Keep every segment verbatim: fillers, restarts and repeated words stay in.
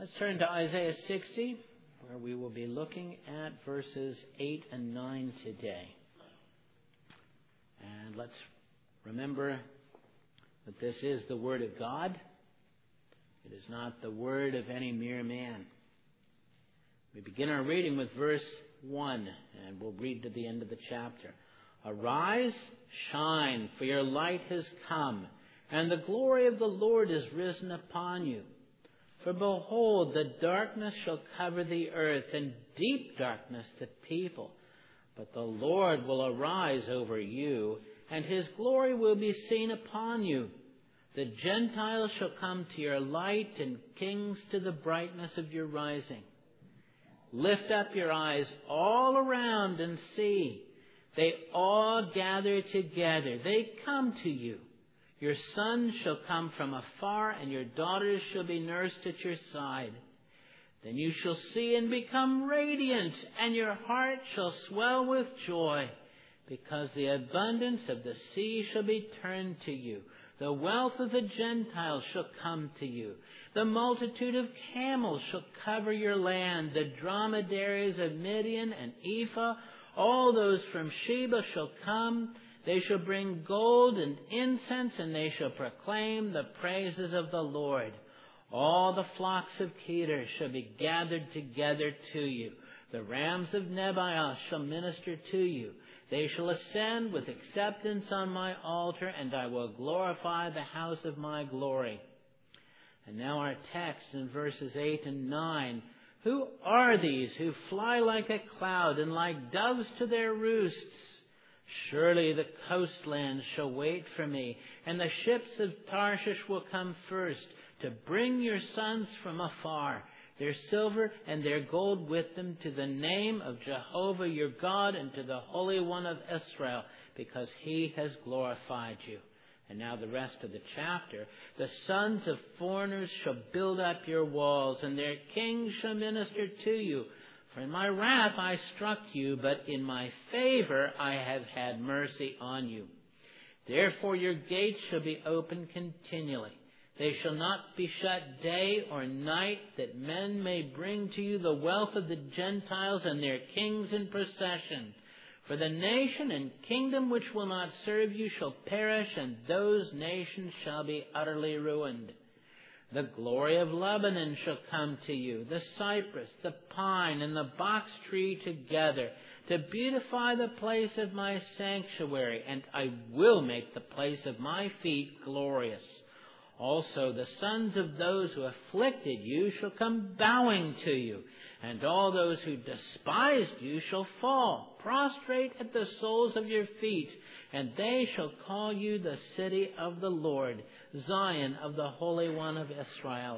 Let's turn to Isaiah sixty, where we will be looking at verses eight and nine today. And let's remember that this is the Word of God. It is not the word of any mere man. We begin our reading with verse one, and we'll read to the end of the chapter. Arise, shine, for your light has come, and the glory of the Lord is risen upon you. For behold, the darkness shall cover the earth, and deep darkness the people. But the Lord will arise over you, and his glory will be seen upon you. The Gentiles shall come to your light, and kings to the brightness of your rising. Lift up your eyes all around and see. They all gather together. They come to you. Your sons shall come from afar, and your daughters shall be nursed at your side. Then you shall see and become radiant, and your heart shall swell with joy, because the abundance of the sea shall be turned to you. The wealth of the Gentiles shall come to you. The multitude of camels shall cover your land. The dromedaries of Midian and Ephah, all those from Sheba shall come. They shall bring gold and incense, and they shall proclaim the praises of the Lord. All the flocks of Kedar shall be gathered together to you. The rams of Nebaioth shall minister to you. They shall ascend with acceptance on my altar, and I will glorify the house of my glory. And now our text in verses eight and nine. Who are these who fly like a cloud and like doves to their roosts? Surely the coastlands shall wait for me, and the ships of Tarshish will come first to bring your sons from afar, their silver and their gold with them, to the name of Jehovah your God and to the Holy One of Israel, because he has glorified you. And now the rest of the chapter. The sons of foreigners shall build up your walls, and their kings shall minister to you. For in my wrath I struck you, but in my favor I have had mercy on you. Therefore your gates shall be open continually. They shall not be shut day or night, that men may bring to you the wealth of the Gentiles and their kings in procession. For the nation and kingdom which will not serve you shall perish, and those nations shall be utterly ruined. The glory of Lebanon shall come to you, the cypress, the pine, and the box tree together, to beautify the place of my sanctuary, and I will make the place of my feet glorious. Also the sons of those who afflicted you shall come bowing to you, and all those who despised you shall fall, prostrate at the soles of your feet, and they shall call you the city of the Lord, Zion of the Holy One of Israel.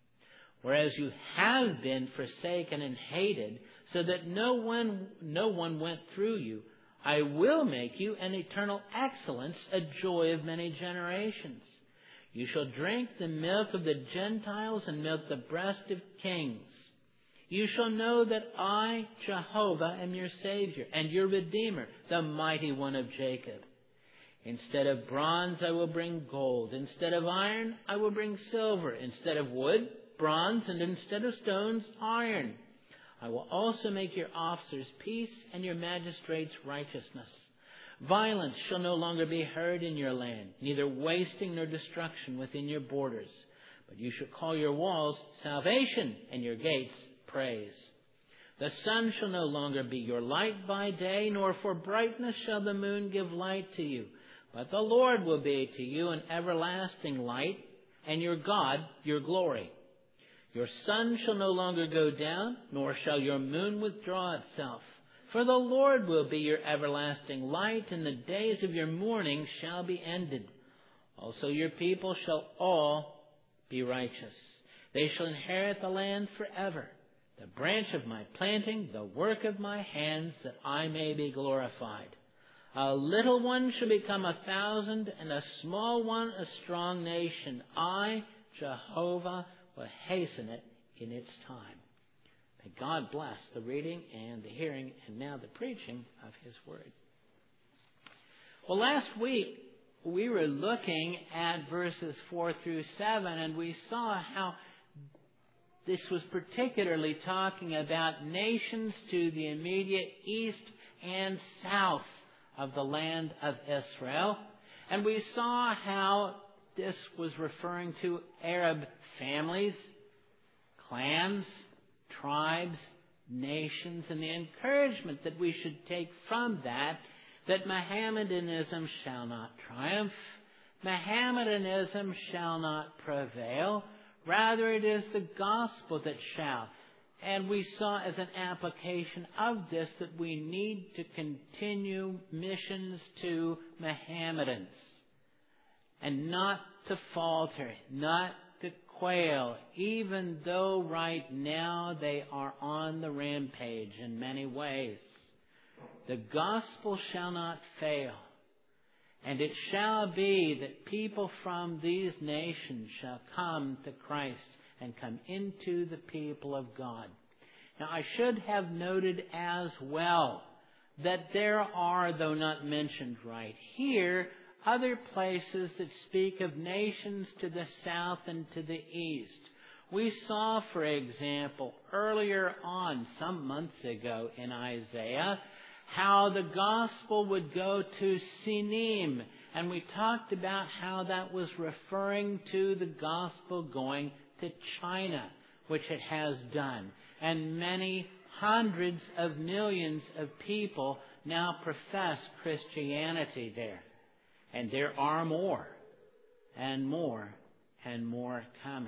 Whereas you have been forsaken and hated, so that no one, no one went through you, I will make you an eternal excellence, a joy of many generations. You shall drink the milk of the Gentiles and milk the breast of kings. You shall know that I, Jehovah, am your Savior and your Redeemer, the Mighty One of Jacob. Instead of bronze, I will bring gold. Instead of iron, I will bring silver. Instead of wood, bronze, and instead of stones, iron. I will also make your officers peace and your magistrates righteousness. Violence shall no longer be heard in your land, neither wasting nor destruction within your borders. But you shall call your walls salvation, and your gates praise. The sun shall no longer be your light by day, nor for brightness shall the moon give light to you. But the Lord will be to you an everlasting light, and your God your glory. Your sun shall no longer go down, nor shall your moon withdraw itself. For the Lord will be your everlasting light, and the days of your mourning shall be ended. Also your people shall all be righteous. They shall inherit the land forever, the branch of my planting, the work of my hands, that I may be glorified. A little one shall become a thousand, and a small one a strong nation. I, Jehovah, will hasten it in its time. May God bless the reading and the hearing and now the preaching of his word. Well, last week we were looking at verses four through seven, and we saw how this was particularly talking about nations to the immediate east and south of the land of Israel. And we saw how this was referring to Arab families, clans, tribes, nations, and the encouragement that we should take from that, that Mohammedanism shall not triumph, Mohammedanism shall not prevail, rather it is the gospel that shall. And we saw as an application of this that we need to continue missions to Mohammedans and not to falter, not to quail, even though right now they are on the rampage in many ways. The gospel shall not fail, and it shall be that people from these nations shall come to Christ and come into the people of God. Now, I should have noted as well that there are, though not mentioned right here, other places that speak of nations to the south and to the east. We saw, for example, earlier on, some months ago in Isaiah, how the gospel would go to Sinim. And we talked about how that was referring to the gospel going to China, which it has done. And many hundreds of millions of people now profess Christianity there. And there are more and more and more coming.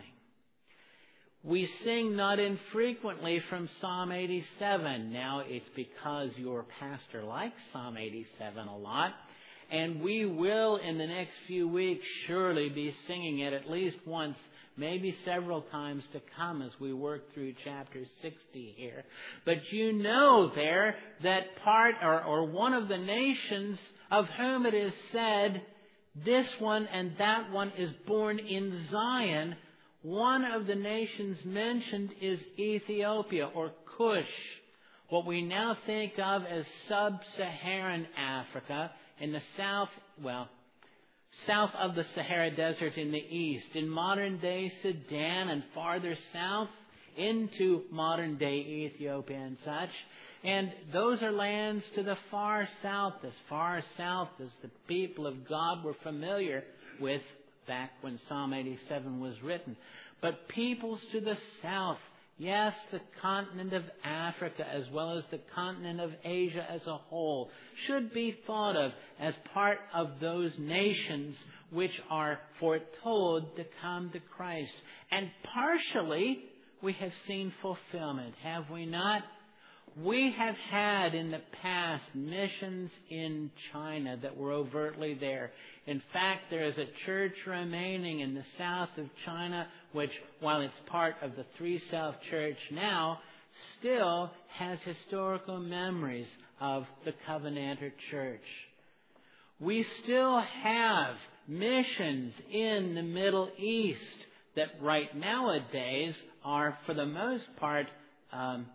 We sing not infrequently from Psalm eighty-seven. Now, it's because your pastor likes Psalm eighty-seven a lot. And we will, in the next few weeks, surely be singing it at least once, maybe several times to come as we work through chapter sixty here. But you know there that part or, or one of the nations of whom it is said, this one and that one is born in Zion. One of the nations mentioned is Ethiopia or Cush, what we now think of as sub-Saharan Africa in the south, well, south of the Sahara Desert in the east, in modern-day Sudan and farther south into modern-day Ethiopia and such. And those are lands to the far south, as far south as the people of God were familiar with back when Psalm eighty-seven was written. But peoples to the south, yes, the continent of Africa as well as the continent of Asia as a whole, should be thought of as part of those nations which are foretold to come to Christ. And partially we have seen fulfillment, have we not? We have had in the past missions in China that were overtly there. In fact, there is a church remaining in the south of China, which, while it's part of the Three South Church now, still has historical memories of the Covenanter Church. We still have missions in the Middle East that right nowadays are, for the most part, um,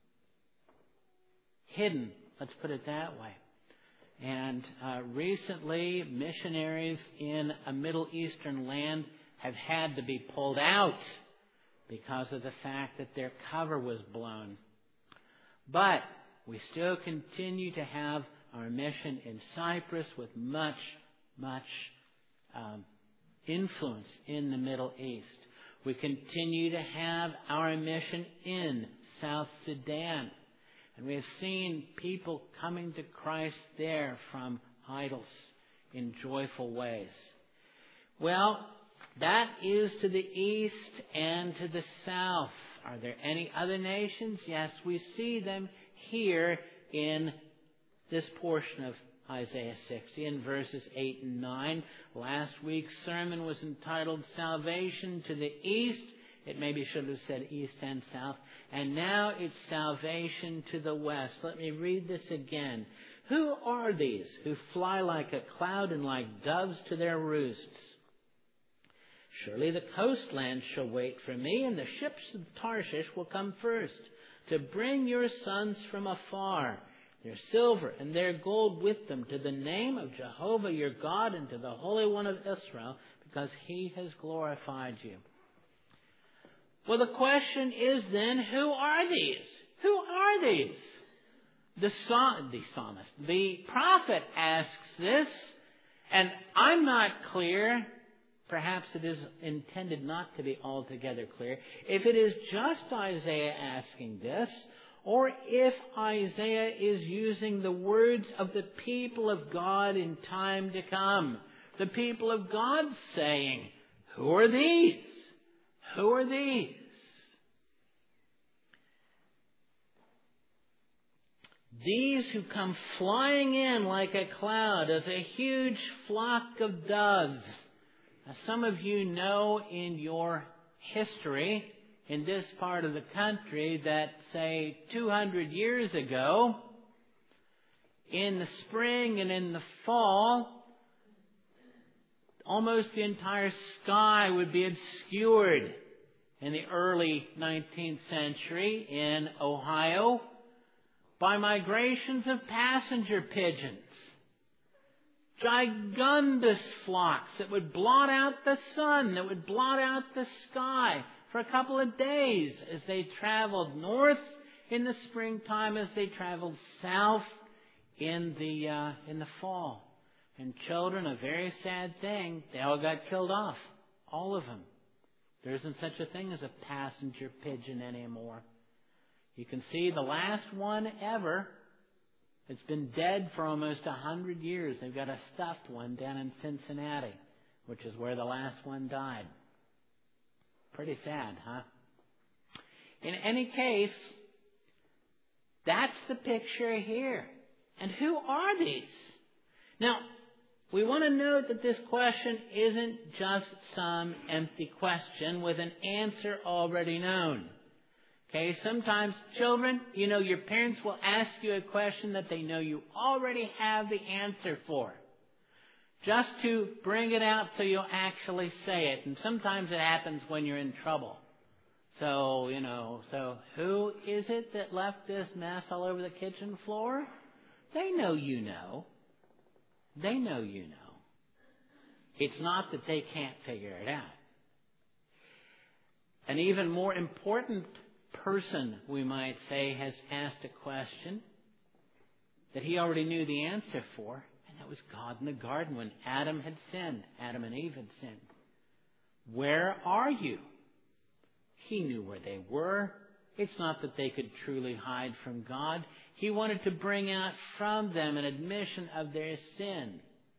hidden, let's put it that way. And uh, recently, missionaries in a Middle Eastern land have had to be pulled out because of the fact that their cover was blown. But we still continue to have our mission in Cyprus with much, much um, influence in the Middle East. We continue to have our mission in South Sudan. And we have seen people coming to Christ there from idols in joyful ways. Well, that is to the east and to the south. Are there any other nations? Yes, we see them here in this portion of Isaiah sixty in verses eight and nine. Last week's sermon was entitled Salvation to the East. It maybe should have said east and south. And now it's salvation to the west. Let me read this again. Who are these who fly like a cloud and like doves to their roosts? Surely the coastland shall wait for me, and the ships of Tarshish will come first, to bring your sons from afar, their silver and their gold with them, to the name of Jehovah your God and to the Holy One of Israel, because he has glorified you. Well, the question is then, who are these? Who are these? The, psalm, the psalmist, the prophet asks this, and I'm not clear. Perhaps it is intended not to be altogether clear. If it is just Isaiah asking this, or if Isaiah is using the words of the people of God in time to come. The people of God saying, who are these? Who are these? These who come flying in like a cloud as a huge flock of doves. Now, some of you know in your history in this part of the country that, say, two hundred years ago, in the spring and in the fall, almost the entire sky would be obscured in the early nineteenth century in Ohio by migrations of passenger pigeons. Gigundous flocks that would blot out the sun, that would blot out the sky for a couple of days as they traveled north in the springtime, as they traveled south in the uh, in the fall. And children, a very sad thing, they all got killed off. All of them. There isn't such a thing as a passenger pigeon anymore. You can see the last one ever. It's been dead for almost a hundred years. They've got a stuffed one down in Cincinnati, which is where the last one died. Pretty sad, huh? In any case, that's the picture here. And who are these? Now, we want to note that this question isn't just some empty question with an answer already known. Okay, sometimes children, you know, your parents will ask you a question that they know you already have the answer for. Just to bring it out so you'll actually say it. And sometimes it happens when you're in trouble. So, you know, so who is it that left this mess all over the kitchen floor? They know you know. They know you know. It's not that they can't figure it out. An even more important person, we might say, has asked a question that he already knew the answer for, and that was God in the garden when Adam had sinned. Adam and Eve had sinned. Where are you? He knew where they were. It's not that they could truly hide from God. He wanted to bring out from them an admission of their sin.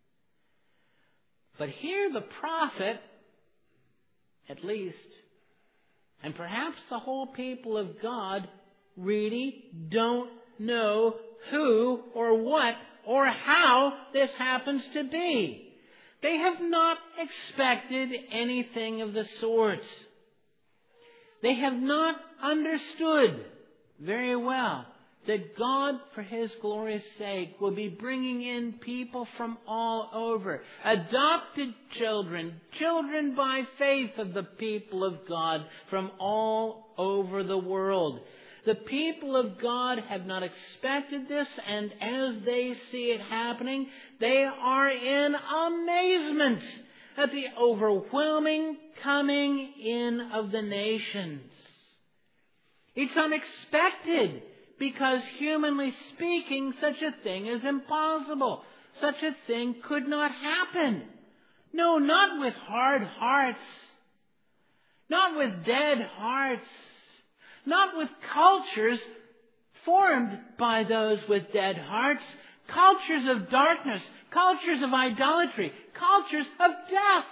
But here the prophet, at least, and perhaps the whole people of God, really don't know who or what or how this happens to be. They have not expected anything of the sort. They have not understood very well that God, for His glory's sake, will be bringing in people from all over. Adopted children, children by faith of the people of God from all over the world. The people of God have not expected this, and as they see it happening, they are in amazement at the overwhelming coming in of the nations. It's unexpected, because humanly speaking, such a thing is impossible. Such a thing could not happen. No, not with hard hearts. Not with dead hearts. Not with cultures formed by those with dead hearts. Cultures of darkness. Cultures of idolatry. Cultures of death.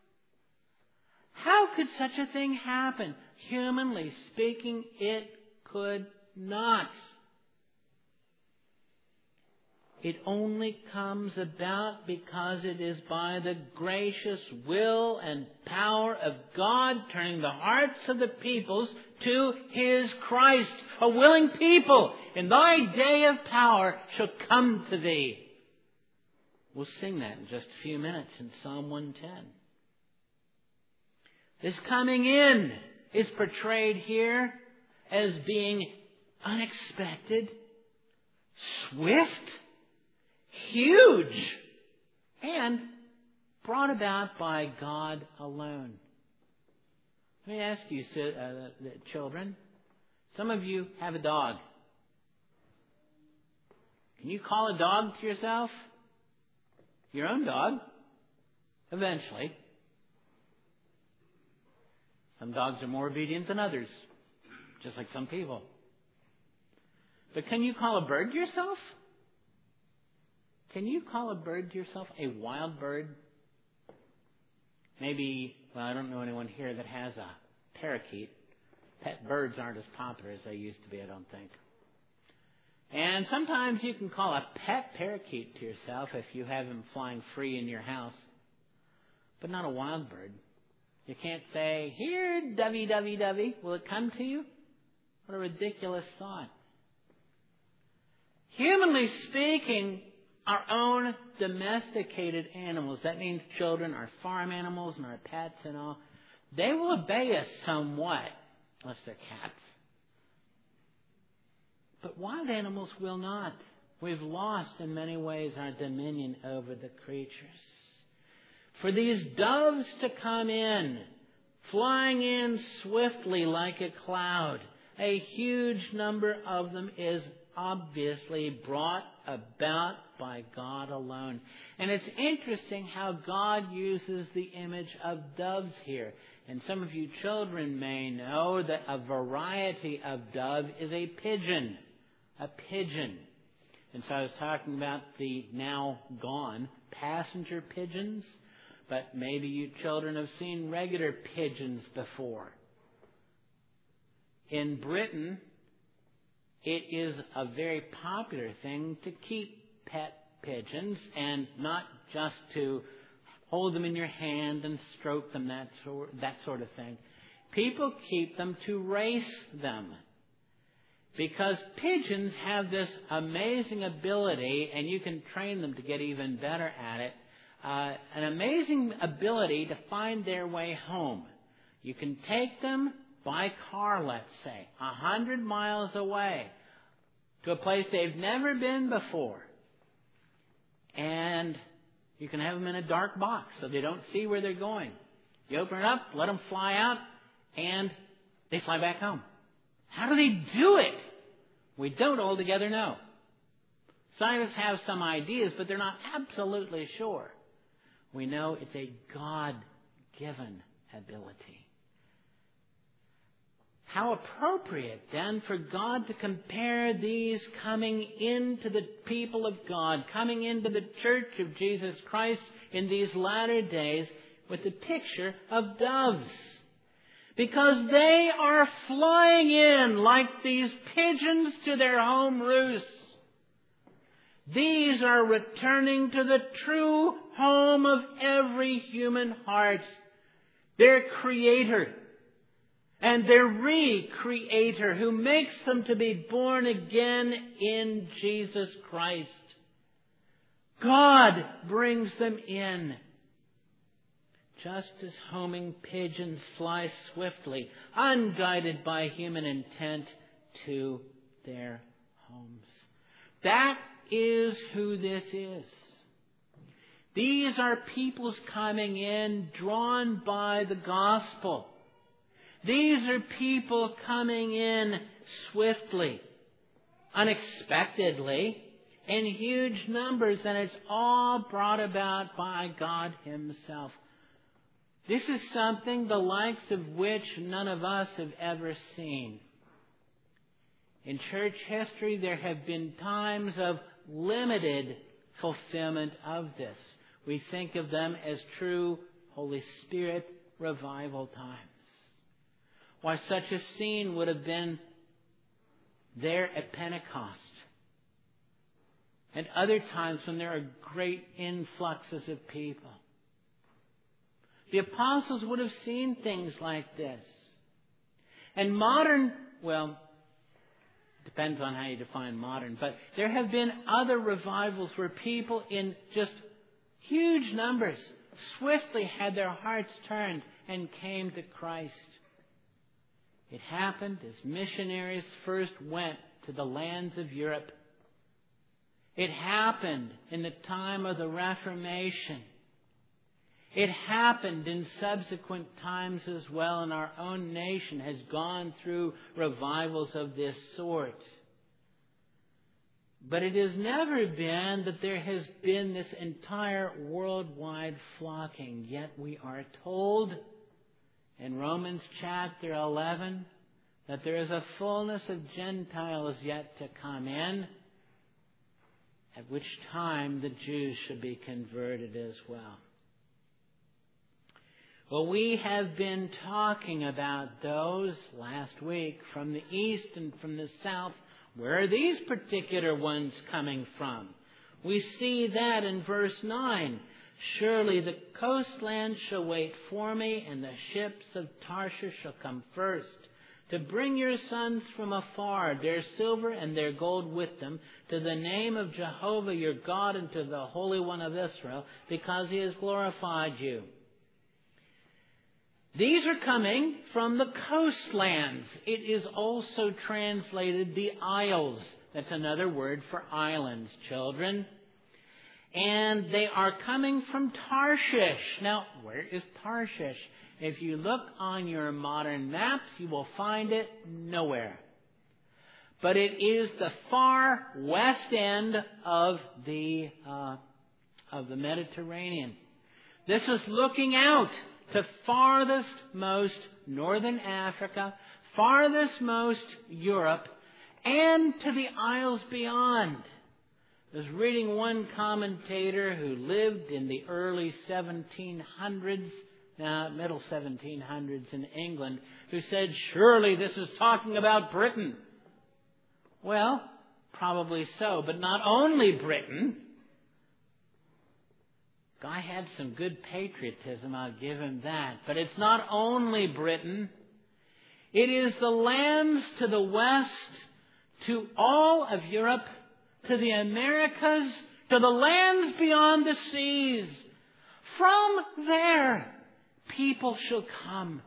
How could such a thing happen? Humanly speaking, it could not. It only comes about because it is by the gracious will and power of God turning the hearts of the peoples to His Christ. A willing people in thy day of power shall come to thee. We'll sing that in just a few minutes in Psalm one ten. This coming in is portrayed here as being unexpected, swift, huge, and brought about by God alone. Let me ask you, uh, the children, some of you have a dog. Can you call a dog to yourself? Your own dog? Eventually. Some dogs are more obedient than others, just like some people. But can you call a bird to yourself? Can you call a bird to yourself? A wild bird? Maybe, well, I don't know anyone here that has a parakeet. Pet birds aren't as popular as they used to be, I don't think. And sometimes you can call a pet parakeet to yourself if you have him flying free in your house. But not a wild bird. You can't say, "Here, dovey, dovey, dovey." Will it come to you? What a ridiculous thought. Humanly speaking, our own domesticated animals, that means children, our farm animals and our pets and all, they will obey us somewhat, unless they're cats. But wild animals will not. We've lost in many ways our dominion over the creatures. For these doves to come in, flying in swiftly like a cloud, a huge number of them is obviously brought about by God alone. And it's interesting how God uses the image of doves here. And some of you children may know that a variety of dove is a pigeon. A pigeon. And so I was talking about the now gone passenger pigeons. But maybe you children have seen regular pigeons before. In Britain, it is a very popular thing to keep pet pigeons, and not just to hold them in your hand and stroke them, that sort, that sort of thing. People keep them to race them. Because pigeons have this amazing ability, and you can train them to get even better at it, uh, an amazing ability to find their way home. You can take them by car, let's say, a hundred miles away to a place they've never been before. And you can have them in a dark box so they don't see where they're going. You open it up, let them fly out, and they fly back home. How do they do it? We don't altogether know. Scientists have some ideas, but they're not absolutely sure. We know it's a God-given ability. How appropriate, then, for God to compare these coming into the people of God, coming into the church of Jesus Christ in these latter days with the picture of doves. Because they are flying in like these pigeons to their home roosts. These are returning to the true home of every human heart, their Creator and their re-Creator who makes them to be born again in Jesus Christ. God brings them in. Just as homing pigeons fly swiftly, unguided by human intent, to their homes. That is who this is. These are peoples coming in, drawn by the gospel. These are people coming in swiftly, unexpectedly, in huge numbers, and it's all brought about by God Himself. This is something the likes of which none of us have ever seen. In church history, there have been times of limited fulfillment of this. We think of them as true Holy Spirit revival times. Why, such a scene would have been there at Pentecost. And other times when there are great influxes of people. The apostles would have seen things like this. And modern, well, depends on how you define modern, but there have been other revivals where people in just huge numbers swiftly had their hearts turned and came to Christ. It happened as missionaries first went to the lands of Europe. It happened in the time of the Reformation. It happened in subsequent times as well, and our own nation has gone through revivals of this sort. But it has never been that there has been this entire worldwide flocking. Yet we are told in Romans chapter eleven that there is a fullness of Gentiles yet to come in, at which time the Jews should be converted as well. Well, we have been talking about those last week from the east and from the south. Where are these particular ones coming from? We see that in verse nine. Surely the coastland shall wait for me, and the ships of Tarshish shall come first, to bring your sons from afar, their silver and their gold with them, to the name of Jehovah your God and to the Holy One of Israel, because he has glorified you. These are coming from the coastlands. It is also translated the isles. That's another word for islands, children. And they are coming from Tarshish. Now, where is Tarshish? If you look on your modern maps, you will find it nowhere. But it is the far west end of the uh, of the Mediterranean. This is looking out to farthest most northern Africa, farthest most Europe, and to the isles beyond. I was reading one commentator who lived in the early seventeen hundreds, now middle seventeen hundreds in England, who said, surely this is talking about Britain. Well, probably so, but not only Britain. Guy had some good patriotism, I'll give him that. But it's not only Britain. It is the lands to the west, to all of Europe, to the Americas, to the lands beyond the seas. From there, people shall come.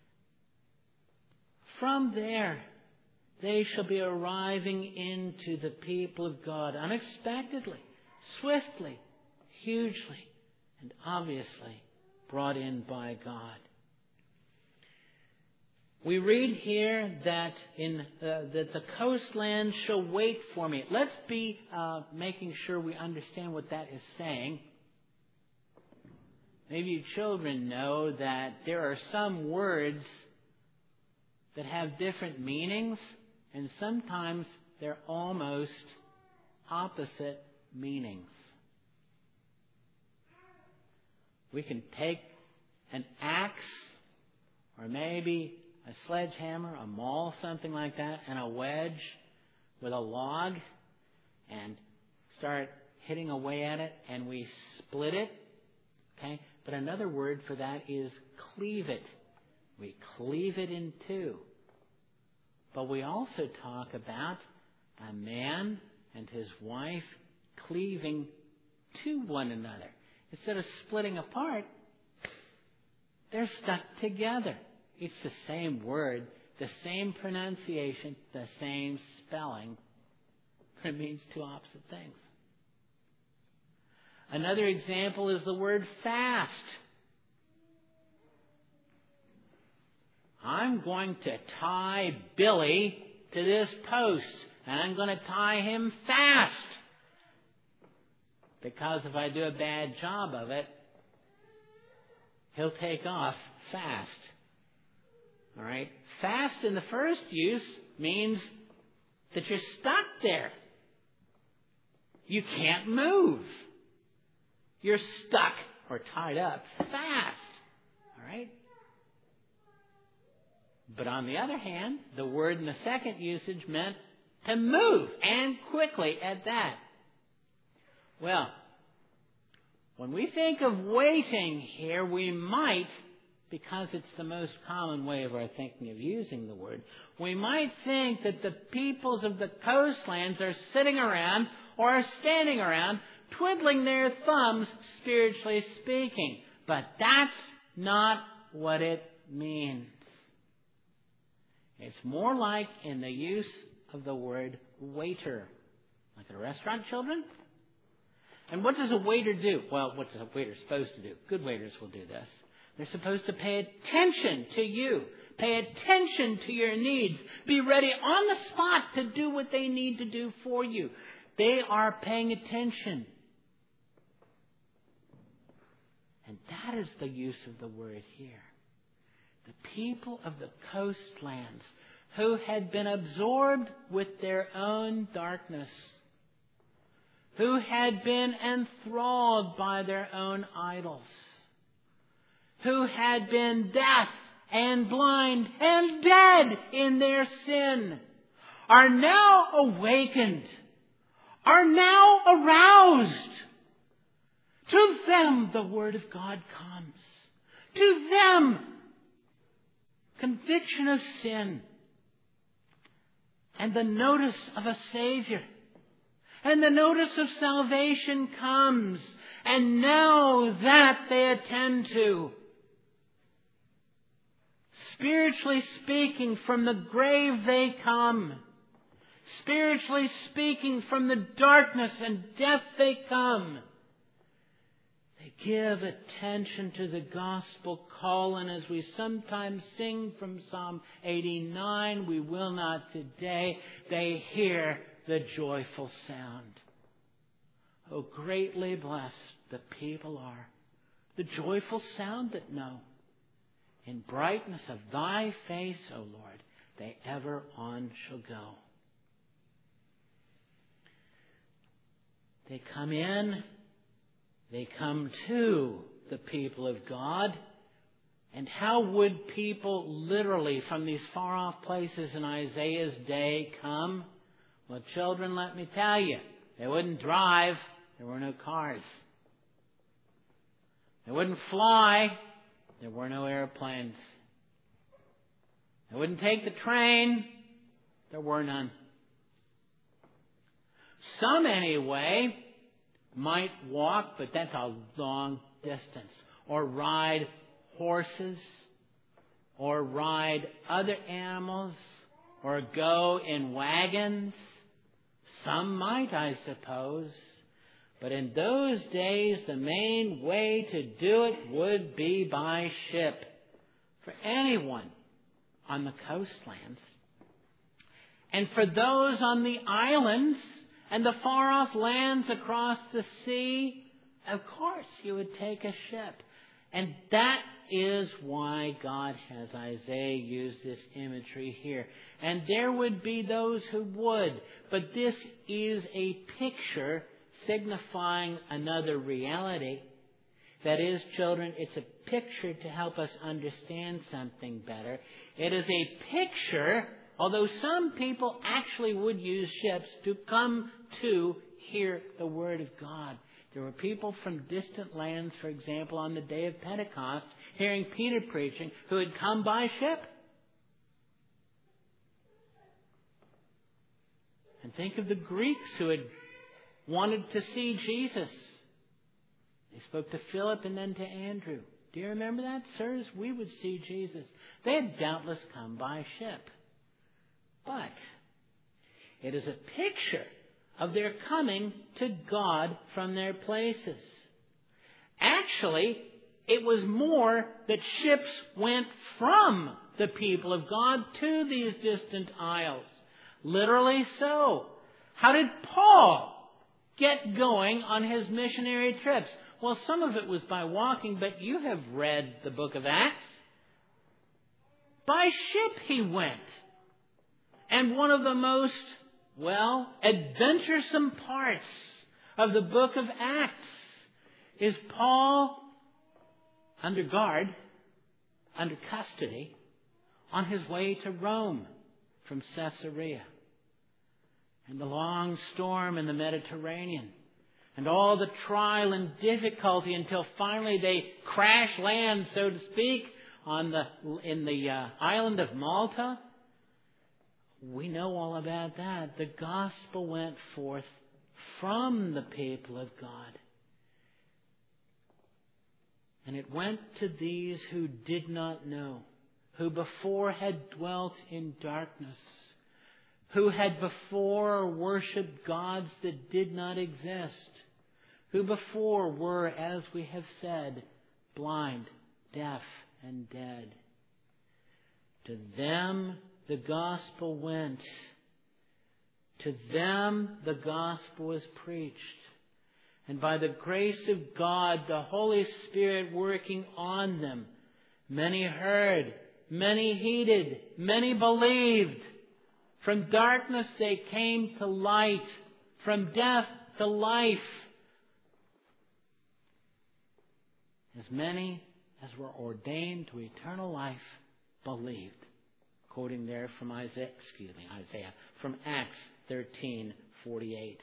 From there, they shall be arriving into the people of God unexpectedly, swiftly, hugely, and obviously brought in by God. We read here that in uh, that the coastland shall wait for me. Let's be uh, making sure we understand what that is saying. Maybe you children know that there are some words that have different meanings, and sometimes they're almost opposite meanings. We can take an axe, or maybe a sledgehammer, a maul, something like that, and a wedge with a log, and start hitting away at it, and we split it. Okay? But another word for that is cleave it. We cleave it in two. But we also talk about a man and his wife cleaving to one another. Instead of splitting apart, they're stuck together. It's the same word, the same pronunciation, the same spelling, but it means two opposite things. Another example is the word fast. I'm going to tie Billy to this post, and I'm going to tie him fast. Because if I do a bad job of it, he'll take off fast. All right? Fast in the first use means that you're stuck there. You can't move. You're stuck or tied up fast. All right? But on the other hand, the word in the second usage meant to move, and quickly at that. Well, when we think of waiting here, we might, because it's the most common way of our thinking of using the word, we might think that the peoples of the coastlands are sitting around or are standing around twiddling their thumbs, spiritually speaking. But that's not what it means. It's more like in the use of the word waiter. Like at a restaurant, children? And what does a waiter do? Well, what's a waiter supposed to do? Good waiters will do this. They're supposed to pay attention to you. Pay attention to your needs. Be ready on the spot to do what they need to do for you. They are paying attention. And that is the use of the word here. The people of the coastlands who had been absorbed with their own darkness, who had been enthralled by their own idols, who had been deaf and blind and dead in their sin, are now awakened, are now aroused. To them the Word of God comes. To them, conviction of sin and the notice of a Savior. And the notice of salvation comes. And now that they attend to. Spiritually speaking, from the grave they come. Spiritually speaking, from the darkness and death they come. They give attention to the gospel call, and as we sometimes sing from Psalm eighty-nine, we will not today, they hear the joyful sound. Oh, greatly blessed the people are, the joyful sound that know. In brightness of thy face, O Lord, they ever on shall go. They come in, they come to the people of God. And how would people literally from these far off places in Isaiah's day come? Well, children, let me tell you, they wouldn't drive. There were no cars. They wouldn't fly. There were no airplanes. They wouldn't take the train. There were none. Some, anyway, might walk, but that's a long distance. Or ride horses. Or ride other animals. Or go in wagons. Some might, I suppose. But in those days, the main way to do it would be by ship. For anyone on the coastlands. And for those on the islands and the far-off lands across the sea, of course you would take a ship. And that is why God has Isaiah use this imagery here. And there would be those who would. But this is a picture signifying another reality. That is, children, it's a picture to help us understand something better. It is a picture, although some people actually would use ships to come to hear the Word of God. There were people from distant lands, for example, on the day of Pentecost, hearing Peter preaching, who had come by ship. And think of the Greeks who had wanted to see Jesus. They spoke to Philip and then to Andrew. Do you remember that? Sirs, we would see Jesus. They had doubtless come by ship. But it is a picture of their coming to God from their places. Actually, it was more that ships went from the people of God to these distant isles. Literally so. How did Paul get going on his missionary trips? Well, some of it was by walking, but you have read the book of Acts. By ship he went. And one of the most, well, adventuresome parts of the book of Acts is Paul under guard, under custody, on his way to Rome from Caesarea. And the long storm in the Mediterranean. And all the trial and difficulty until finally they crash land, so to speak, on the in the uh, island of Malta. We know all about that. The gospel went forth from the people of God. And it went to these who did not know, who before had dwelt in darkness, who had before worshipped gods that did not exist, who before were, as we have said, blind, deaf, and dead. To them the gospel went. To them the gospel was preached. And by the grace of God, the Holy Spirit working on them, many heard, many heeded, many believed. From darkness they came to light, from death to life. As many as were ordained to eternal life believed. Quoting there from Isaiah, excuse me, Isaiah, from Acts thirteen forty-eight.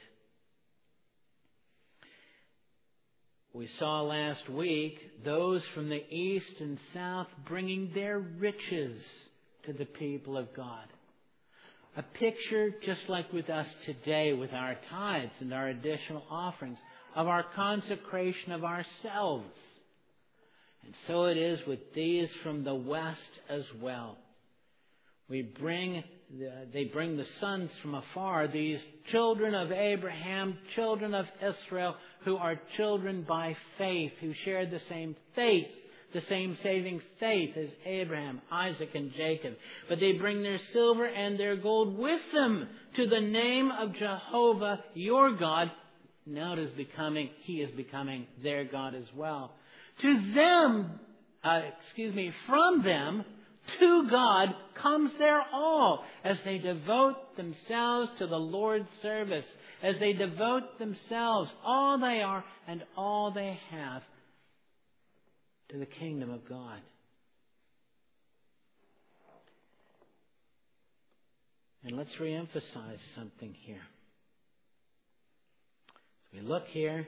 We saw last week those from the east and south bringing their riches to the people of God. A picture, just like with us today with our tithes and our additional offerings, of our consecration of ourselves. And so it is with these from the west as well. We bring, the, they bring the sons from afar, these children of Abraham, children of Israel, who are children by faith, who share the same faith, the same saving faith as Abraham, Isaac, and Jacob. But they bring their silver and their gold with them to the name of Jehovah, your God. Now it is becoming, He is becoming their God as well. To them, uh, excuse me, from them, to God comes their all as they devote themselves to the Lord's service, as they devote themselves, all they are and all they have, to the kingdom of God. And let's reemphasize something here. As we look here,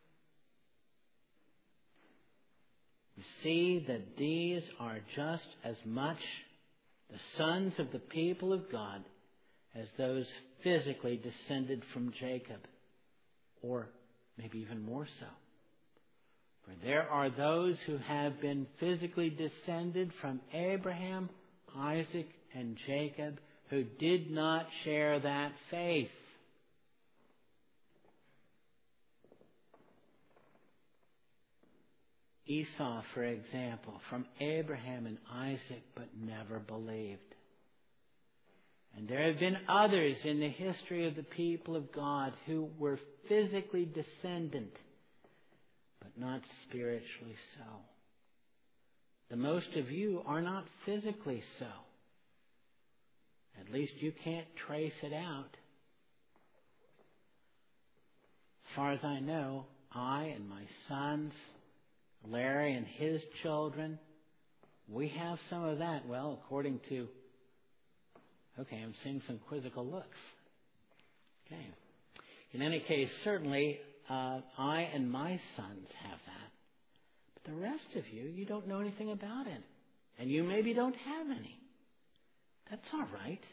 we see that these are just as much the sons of the people of God as those physically descended from Jacob, or maybe even more so. For there are those who have been physically descended from Abraham, Isaac, and Jacob who did not share that faith. Esau, for example, from Abraham and Isaac, but never believed. And there have been others in the history of the people of God who were physically descendant, but not spiritually so. The most of you are not physically so. At least you can't trace it out. As far as I know, I and my sons, Larry and his children, we have some of that. Well, according to, okay, I'm seeing some quizzical looks. Okay. In any case, certainly, uh, I and my sons have that. But the rest of you, you don't know anything about it. And you maybe don't have any. That's all right.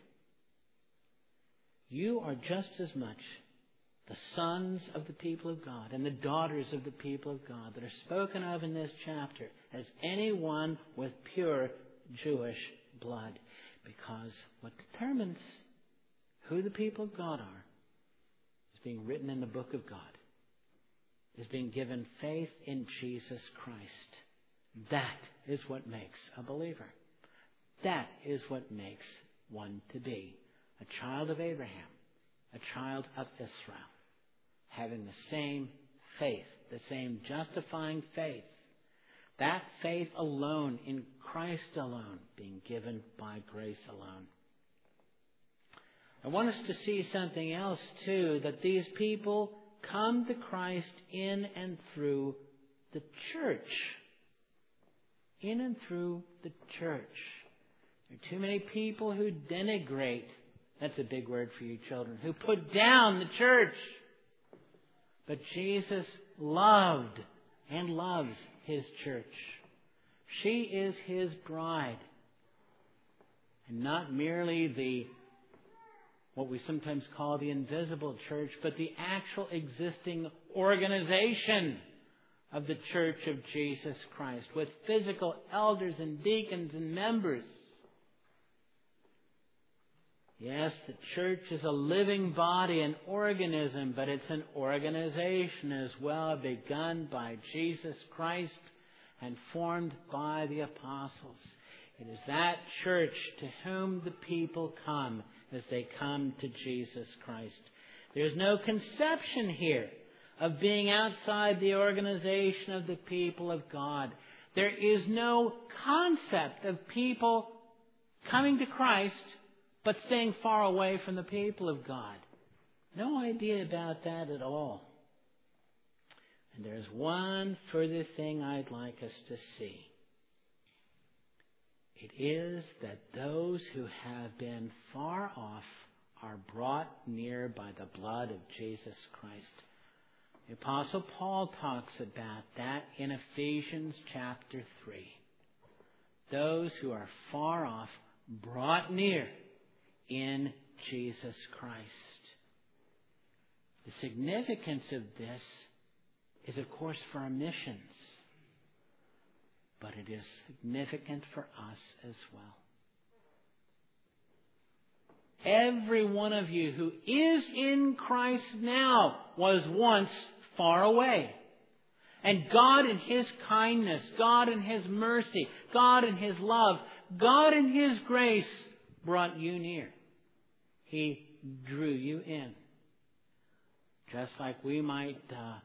You are just as much the sons of the people of God and the daughters of the people of God that are spoken of in this chapter as anyone with pure Jewish blood. Because what determines who the people of God are is being written in the book of God, is being given faith in Jesus Christ. That is what makes a believer. That is what makes one to be a child of Abraham, a child of Israel, having the same faith, the same justifying faith. That faith alone, in Christ alone, being given by grace alone. I want us to see something else too, that these people come to Christ in and through the church. In and through the church. There are too many people who denigrate, that's a big word for you children, who put down the church. But Jesus loved and loves His church. She is His bride. And not merely the, what we sometimes call the invisible church, but the actual existing organization of the Church of Jesus Christ, with physical elders and deacons and members. Yes, the church is a living body, an organism, but it's an organization as well, begun by Jesus Christ and formed by the apostles. It is that church to whom the people come as they come to Jesus Christ. There's no conception here of being outside the organization of the people of God. There is no concept of people coming to Christ but staying far away from the people of God. No idea about that at all. And there's one further thing I'd like us to see. It is that those who have been far off are brought near by the blood of Jesus Christ. The Apostle Paul talks about that in Ephesians chapter three. Those who are far off, brought near in Jesus Christ. The significance of this is, of course, for our missions, but it is significant for us as well. Every one of you who is in Christ now was once far away. And God in His kindness, God in His mercy, God in His love, God in His grace brought you near. He drew you in. Just like we might uh,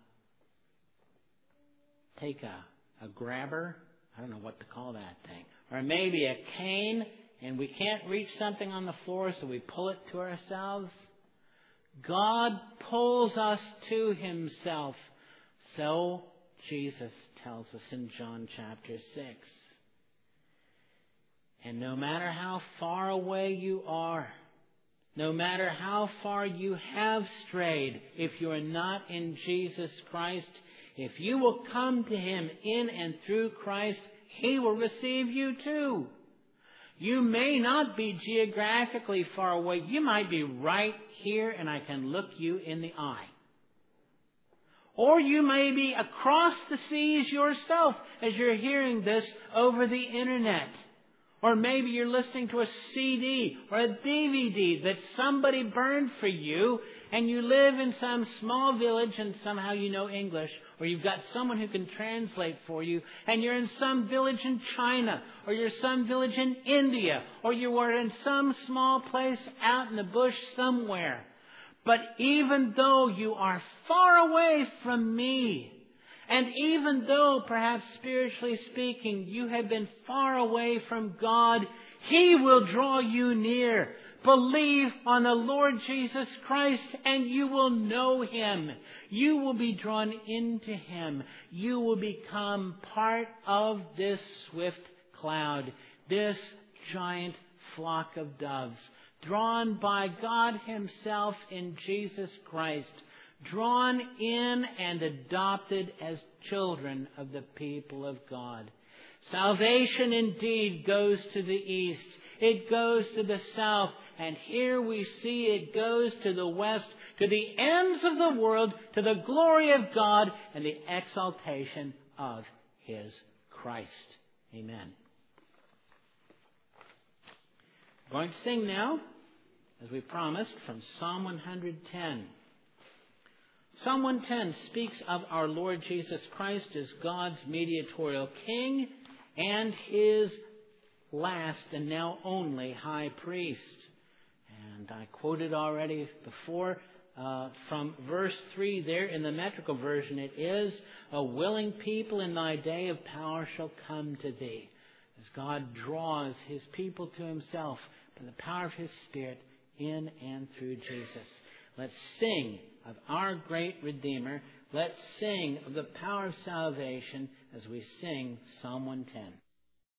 take a, a grabber, I don't know what to call that thing, or maybe a cane, and we can't reach something on the floor, so we pull it to ourselves. God pulls us to Himself. So Jesus tells us in John chapter six. And no matter how far away you are, no matter how far you have strayed, if you are not in Jesus Christ, if you will come to Him in and through Christ, He will receive you too. You may not be geographically far away. You might be right here and I can look you in the eye. Or you may be across the seas yourself as you're hearing this over the internet. Or maybe you're listening to a C D or a D V D that somebody burned for you, and you live in some small village and somehow you know English, or you've got someone who can translate for you, and you're in some village in China, or you're some village in India, or you are in some small place out in the bush somewhere. But even though you are far away from me, and even though, perhaps spiritually speaking, you have been far away from God, He will draw you near. Believe on the Lord Jesus Christ and you will know Him. You will be drawn into Him. You will become part of this swift cloud, this giant flock of doves, drawn by God Himself in Jesus Christ, drawn in and adopted as children of the people of God. Salvation indeed goes to the east. It goes to the south. And here we see it goes to the west, to the ends of the world, to the glory of God and the exaltation of His Christ. Amen. We're going to sing now, as we promised, from Psalm one hundred ten. Psalm one ten speaks of our Lord Jesus Christ as God's mediatorial King and His last and now only high priest. And I quoted already before uh, from verse three there in the metrical version. It is, a willing people in thy day of power shall come to thee. As God draws His people to Himself by the power of His Spirit in and through Jesus. Let's sing of our great Redeemer. Let's sing of the power of salvation as we sing Psalm one ten.